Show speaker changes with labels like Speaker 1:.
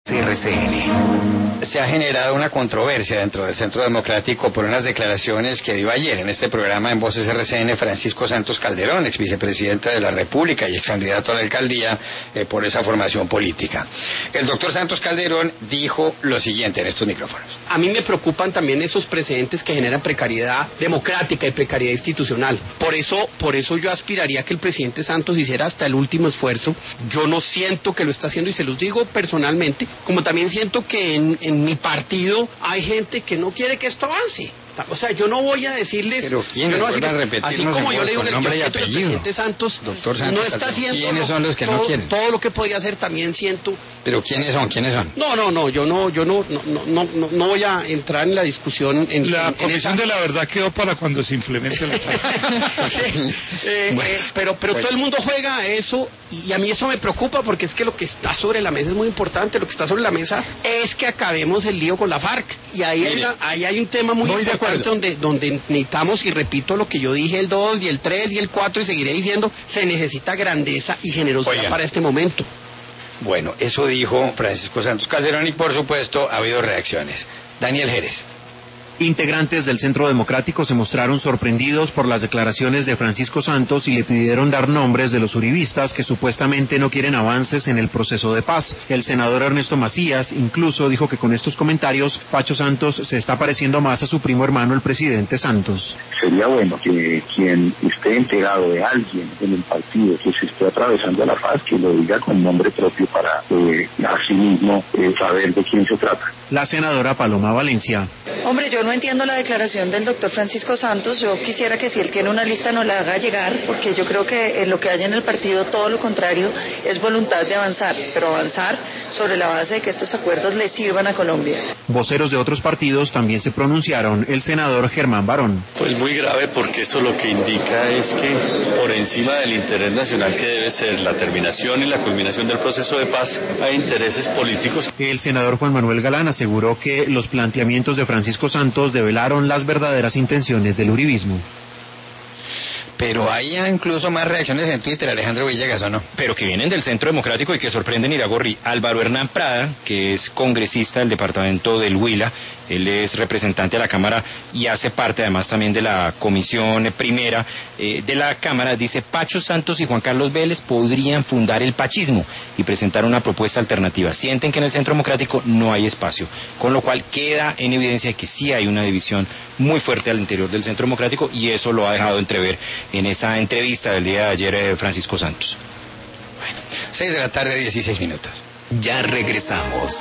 Speaker 1: RCN. Se ha generado una controversia dentro del Centro Democrático por unas declaraciones que dio ayer en este programa en Voces RCN Francisco Santos Calderón, ex vicepresidente de la República y ex candidato a la alcaldía por esa formación política. El doctor Santos Calderón dijo lo siguiente en estos micrófonos.
Speaker 2: A mí me preocupan también esos precedentes que generan precariedad democrática y precariedad institucional. Por eso yo aspiraría a que el presidente Santos hiciera hasta el último esfuerzo. Yo no siento que lo está haciendo y se los digo personalmente, como también siento que en mi partido hay gente que no quiere que esto avance. O sea, yo no voy a decirles...
Speaker 1: Pero ¿quién le puede repetirnos
Speaker 2: así como yo le digo
Speaker 1: con nombre y
Speaker 2: el
Speaker 1: apellido?
Speaker 2: presidente Santos,
Speaker 1: doctor Santos,
Speaker 2: no está haciendo...
Speaker 1: ¿Quiénes son los que no quieren?
Speaker 2: Todo lo que podría hacer también siento...
Speaker 1: ¿Pero quiénes son?
Speaker 2: No, yo no voy a entrar en la discusión...
Speaker 3: La Comisión de la Verdad quedó para cuando se implemente la...
Speaker 2: Pero todo el mundo juega a eso y a mí eso me preocupa porque es que lo que está sobre la mesa es muy importante. Lo que está sobre la mesa es que acabemos el lío con la FARC y ahí hay un tema muy importante donde necesitamos, y repito lo que yo dije el 2 y el 3 y el 4 y seguiré diciendo, se necesita grandeza y generosidad para este momento.
Speaker 1: Bueno, eso dijo Francisco Santos Calderón y por supuesto ha habido reacciones. Daniel Jerez.
Speaker 4: Integrantes del Centro Democrático se mostraron sorprendidos por las declaraciones de Francisco Santos y le pidieron dar nombres de los uribistas que supuestamente no quieren avances en el proceso de paz. El senador Ernesto Macías incluso dijo que con estos comentarios Pacho Santos se está pareciendo más a su primo hermano el presidente Santos.
Speaker 5: Sería bueno que quien esté enterado de alguien en el partido que se esté atravesando la paz, que lo diga con nombre propio para así mismo saber de quién se trata.
Speaker 4: La senadora Paloma Valencia.
Speaker 6: Hombre, yo no entiendo la declaración del doctor Francisco Santos. Yo quisiera que si él tiene una lista nos la haga llegar, porque yo creo que en lo que hay en el partido todo lo contrario es voluntad de avanzar, pero avanzar sobre la base de que estos acuerdos le sirvan a Colombia.
Speaker 4: Voceros de otros partidos también se pronunciaron. El senador Germán Barón.
Speaker 7: Pues muy grave, porque eso lo que indica es que por encima del interés nacional que debe ser la terminación y la culminación del proceso de paz hay intereses políticos.
Speaker 4: El senador Juan Manuel Galán aseguró que los planteamientos de Francisco Santos develaron las verdaderas intenciones del uribismo.
Speaker 1: Pero hay incluso más reacciones en Twitter, Alejandro Villegas, ¿o no?
Speaker 8: Pero que vienen del Centro Democrático y que sorprenden Iragorri. Álvaro Hernán Prada, que es congresista del departamento del Huila, él es representante de la Cámara y hace parte además también de la Comisión Primera de la Cámara, dice: Pacho Santos y Juan Carlos Vélez podrían fundar el pachismo y presentar una propuesta alternativa. Sienten que en el Centro Democrático no hay espacio, con lo cual queda en evidencia que sí hay una división muy fuerte al interior del Centro Democrático, y eso lo ha dejado entrever en esa entrevista del día de ayer Francisco Santos.
Speaker 1: Bueno, 6 de la tarde, 16 minutos. Ya regresamos.